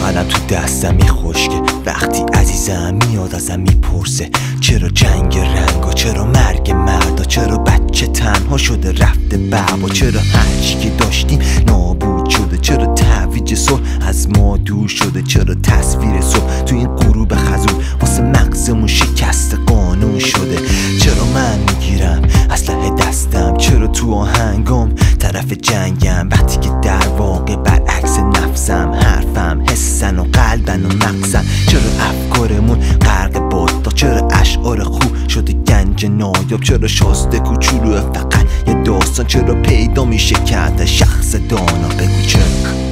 قلم تو دستم میخشکه وقتی عزیزم میاد ازم میپرسه چرا جنگ رنگا، چرا مرگ مردا، چرا بچه تنها شده رفته بابا، چرا هرچی که داشتیم نابود شده، چرا تعویج صلح از ما دور شده، چرا تصویر صلح تو این غروب خزون واسه مغزمون شکست قانون شده، چرا من میگیرم اسلحه دستم، چرا تو آهنگام طرف جنگم وقتی که در واقع برعکس نفسم، حرفم حسن و قلبن و مغزم، چرا افکارمون غرق بادا، چرا اشعار خوب شده گنج نایاب، چرا شازده کوچولو فقط یه داستان، چرا پیدا میشه کرده شخص دانا، بگو چرا.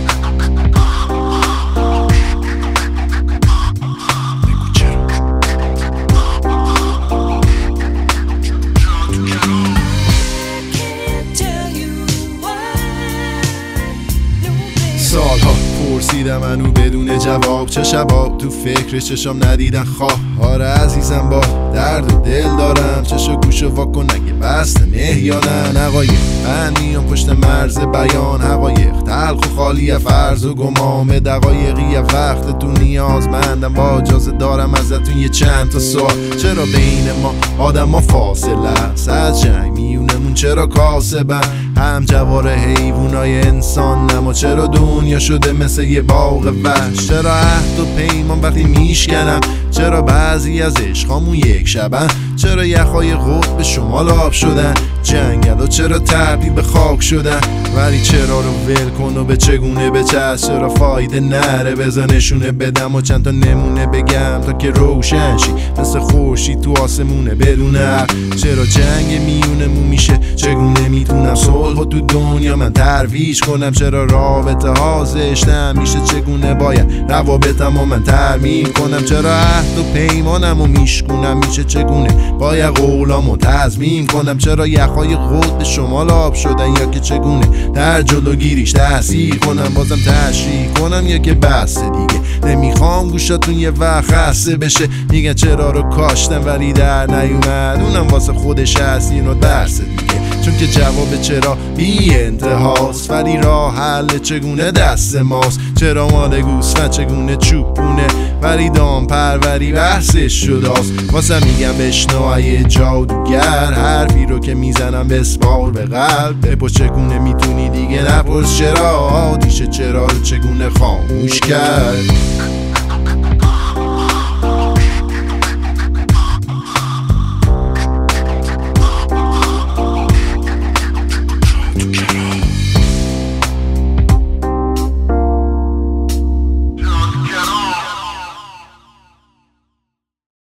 سالها پرسیدم منو بدون جواب، چه شبا تو فکر چشام ندیدن خواه. آره عزیزم با درد و دل دارم، چشو گوشو واکن اگه بسته نه یا نه. نقایق من میام پشت مرز بیان، حقایق تلخ و خالی فرض و گمام، دقایقی وقت تو نیازمندم، با اجازه دارم ازتون یه چند تا سوال. چرا بین ما آدم ها فاصله است، از جنگ میونمون چرا کاسبن، هم جوار حیوانای انسان نما، چرا دنیا شده مثل یه باغ وحش، چرا عهد و پیمان وقتی میشکنم، چرا بعضی از عشقامون یک شبن، چرا یخهای قطب شمال آب شدن، جنگل و چرا تبدیل به خاک شدن، ولی چرا رو ول کن و به چگونه بچست، چرا فایده نره بزنشونه بدم و چند تا نمونه بگم تا که روشن شی مثل خورشید تو آسمونه بدون حق، چرا جنگ میونمون میشه، چگونه میتونم صلح و تو دنیا من ترویج کنم، چرا رابطه ها زشتم میشه، چگونه باید روابطم و من ترمیم کنم، چرا عهد و پیمانم و میشکنم میشه، چگونه باید قولامو تضمین کنم، چرا یخهای قطب شمال آب شدن، یا که چگونه در جلوگیریش تحصیل کنم، بازم تشریح کنم یا که بحث دیگه نمیخوام گوشاتون یه وقت خسته بشه، میگن چرا رو کاشتم ولی در نیومد، اونم واسه خودش هست اینو درس دیگه، چون که جواب چرا بی انتهاست، ولی راه حل چگونه دست ماست، چرا مال گوسفند چگونه چوبونه ولی دام پروری بحثش شداست، واسه میگم بشنو یه جادوگر، حرفی رو که میزنم بسپار به قلب، بپرس چگونه میتونی دیگه نپرس چرا، آتیشه چرا رو چگونه خاموش کرد.